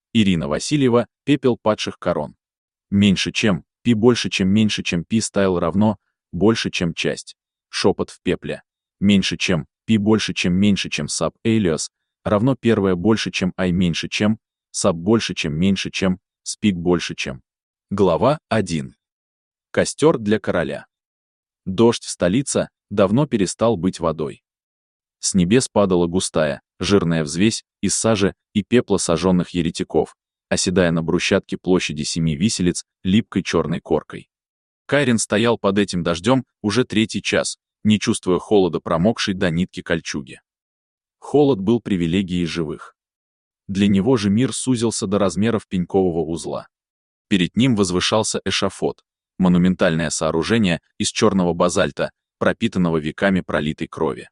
Ирина Васильева, пепел падших корон. Меньше чем, пи больше чем меньше чем пи стайл равно, больше чем часть. Шепот в пепле. Меньше чем, пи больше чем меньше чем саб элиос, равно первое больше чем ай меньше чем, саб больше чем меньше чем, спик больше чем. Глава 1. Костер для короля. Дождь в столице давно перестал быть водой. С небес падала густая, жирная взвесь из сажи и пепла сожженных еретиков, оседая на брусчатке площади Семи Виселиц липкой черной коркой. Кайрин стоял под этим дождем уже 3-й час, не чувствуя холода промокшей до нитки кольчуги. Холод был привилегией живых. Для него же мир сузился до размеров пенькового узла. Перед ним возвышался эшафот, монументальное сооружение из черного базальта, пропитанного веками пролитой крови.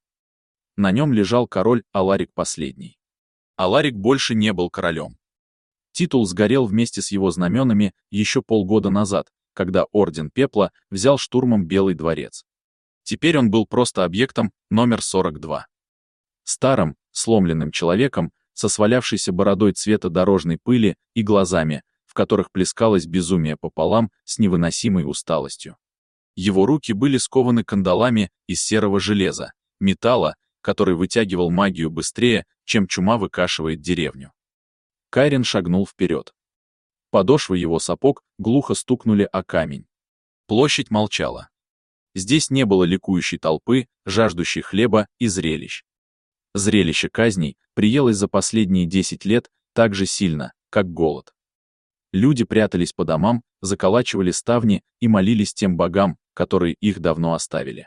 На нем лежал король Аларик I. Аларик больше не был королем. Титул сгорел вместе с его знаменами еще полгода назад, когда Орден Пепла взял штурмом Белый дворец. Теперь он был просто объектом номер 42. Старым, сломленным человеком, со свалявшейся бородой цвета дорожной пыли и глазами, в которых плескалось безумие пополам с невыносимой усталостью. Его руки были скованы кандалами из серого железа, металла, который вытягивал магию быстрее, чем чума выкашивает деревню. Кайрин шагнул вперед. Подошвы его сапог глухо стукнули о камень. Площадь молчала. Здесь не было ликующей толпы, жаждущей хлеба и зрелищ. Зрелище казней приелось за последние 10 лет так же сильно, как голод. Люди прятались по домам, заколачивали ставни и молились тем богам, которые их давно оставили.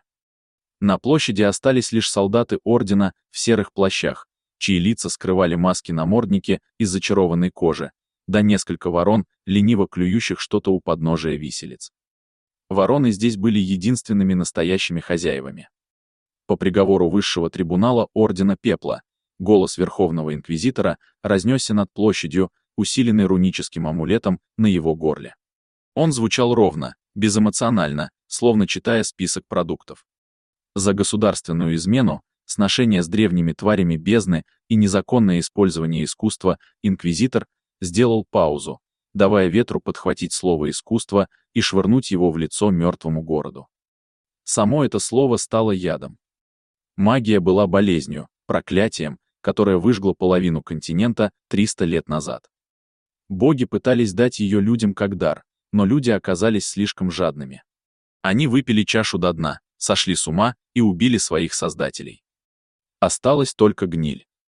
На площади остались лишь солдаты ордена в серых плащах, чьи лица скрывали маски-намордники из зачарованной кожи, да несколько ворон, лениво клюющих что-то у подножия виселиц. Вороны здесь были единственными настоящими хозяевами. По приговору высшего трибунала Ордена Пепла, голос Верховного Инквизитора разнесся над площадью, усиленный руническим амулетом на его горле. Он звучал ровно, безэмоционально, словно читая список продуктов. За государственную измену, сношение с древними тварями бездны и незаконное использование искусства инквизитор сделал паузу, давая ветру подхватить слово «искусство» и швырнуть его в лицо мертвому городу. Само это слово стало ядом. Магия была болезнью, проклятием, которое выжгло половину континента 300 лет назад. Боги пытались дать ее людям как дар, но люди оказались слишком жадными. Они выпили чашу до дна, сошли с ума и убили своих создателей. Осталась только гниль.